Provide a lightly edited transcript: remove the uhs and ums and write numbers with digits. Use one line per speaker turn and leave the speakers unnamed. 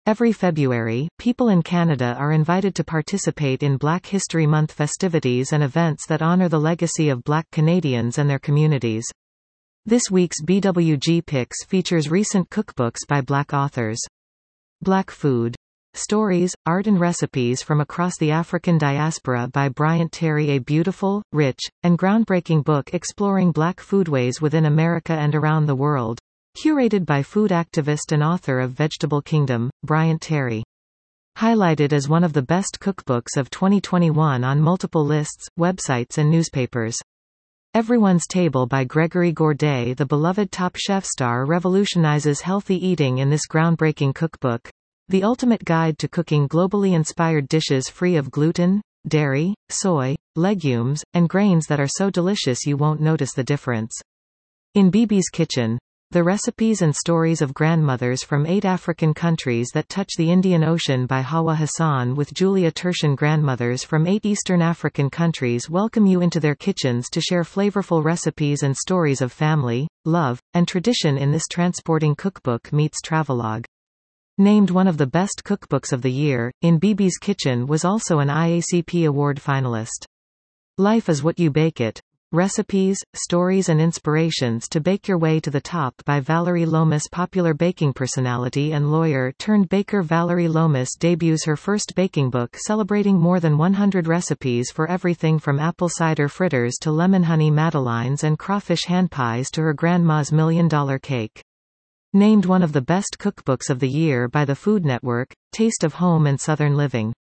Every February, people in Canada are invited to participate in Black History Month festivities and events that honor the legacy of Black Canadians and their communities. This week's BWG Picks features recent cookbooks by Black authors. Black Food. Stories, Art and Recipes from Across the African Diaspora by Bryant Terry. A beautiful, rich, and groundbreaking book exploring Black foodways within America and around the world. Curated by food activist and author of Vegetable Kingdom, Bryant Terry. Highlighted as one of the best cookbooks of 2021 on multiple lists, websites and newspapers. Everyone's Table by Gregory Gourdet. The beloved Top Chef star revolutionizes healthy eating in this groundbreaking cookbook. The ultimate guide to cooking globally inspired dishes free of gluten, dairy, soy, legumes, and grains that are so delicious you won't notice the difference. In Bibi's Kitchen. The recipes and stories of grandmothers from 8 African countries that touch the Indian Ocean by Hawa Hassan with Julia Turshen. Grandmothers from 8 Eastern African countries welcome you into their kitchens to share flavorful recipes and stories of family, love, and tradition in this transporting cookbook meets travelogue. Named one of the best cookbooks of the year, In Bibi's Kitchen was also an IACP Award finalist. Life is What You Bake It. Recipes, Stories and Inspirations to Bake Your Way to the Top by Valerie Lomas. Popular baking personality and lawyer-turned-baker Valerie Lomas debuts her first baking book celebrating more than 100 recipes for everything from apple cider fritters to lemon honey madeleines and crawfish hand pies to her grandma's $1 million cake. Named one of the best cookbooks of the year by the Food Network, Taste of Home and Southern Living.